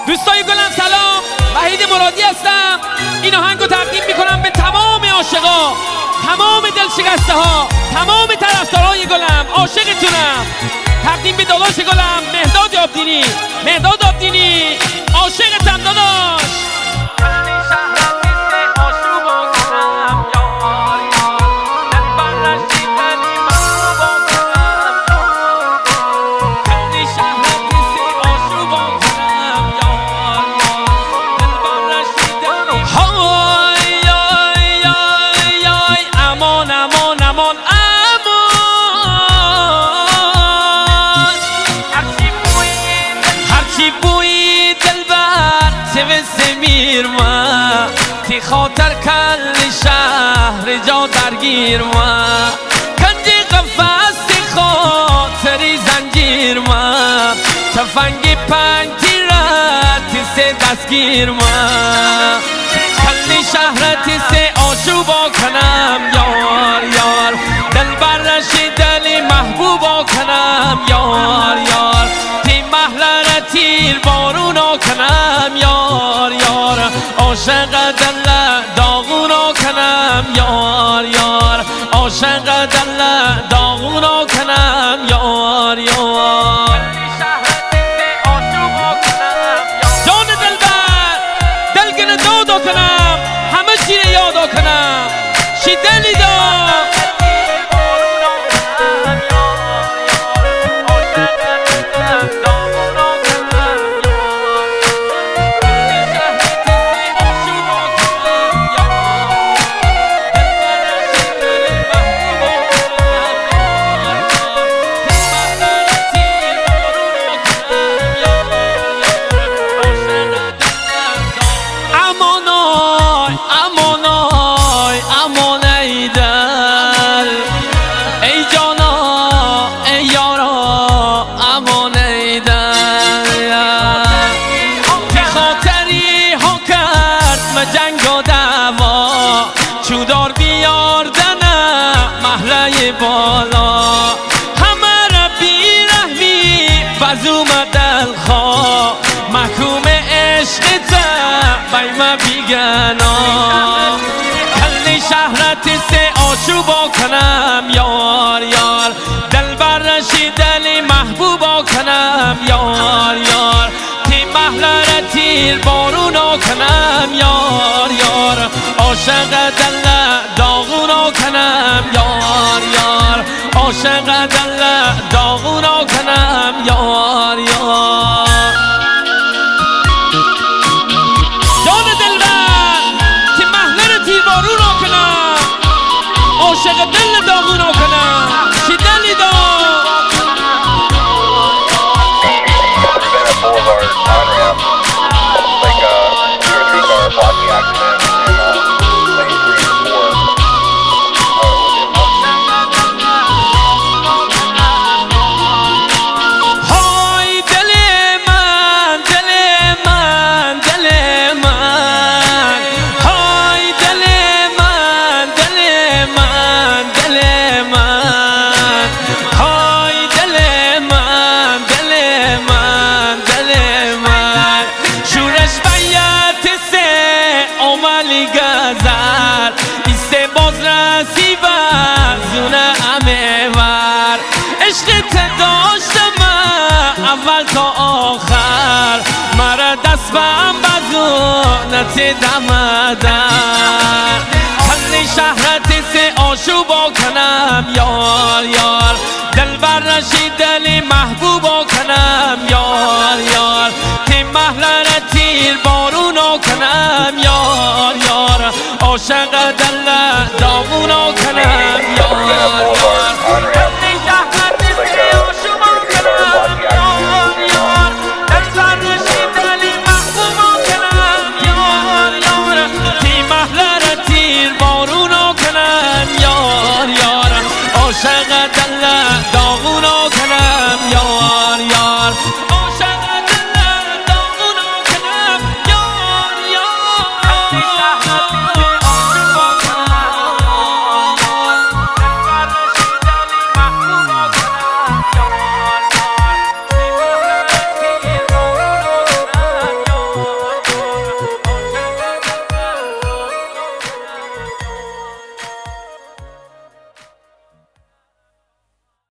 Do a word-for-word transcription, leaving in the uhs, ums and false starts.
دوستای گلم سلام، وحید مرادی هستم. این آهنگو تقدیم میکنم به تمام عاشقا، تمام دلشکسته ها، تمام طرفدارای گلم. عاشقتونم. تقدیم به داداش گلم مهداد آبدینی. مهداد آبدینی عاشقتم داداش. ما تی خاطر کل شهر جا درگیر ما کنج قفص خاطری زنجیر ما تفنگ پنج تیرت سه دستگیر ما کل شهرت سه آشوبا کنم یار یار دل برش دل محبوبا کنم یار یار تی محلر تیر بارونا کنم یار یار عاشق دل داغونا کنم یار یار عاشق دل داغونا کنم یار یار جان دل بر دل گنه دادا کنم همه چیره یادا کنم چی دلی دا جنگ و دعوا چودار بیاردنم محله بالا همه را بی رحمی بزوم دلخواه محکوم عشقت بیم بیگنا کل شهرت سه آشوبا کنم یار یار دل برشی دل محبوبا کنم یار یار تی محله را تیر بارونا کنم یار یار عاشق دل داغونا کنم یار یار عاشق دل داغونا کنم یار یار جان دلبر تی محلر تیر بارونا کنم عاشق دل داغونا کنم چی دلی دا عشقت داشتم اول تا آخر مرا دست بم بزونت دمدر کل شهرت سه آشوبا کنم یار یار دل برشی دلی